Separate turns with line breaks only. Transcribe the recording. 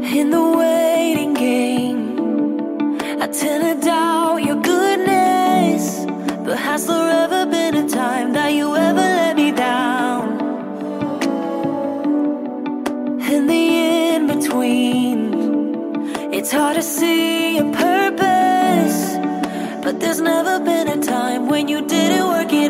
In the waiting game, I tend to doubt your goodness. But has there ever been a time that you ever let me down? In the in-between, it's hard to see a purpose. But there's never been a time when you didn't work it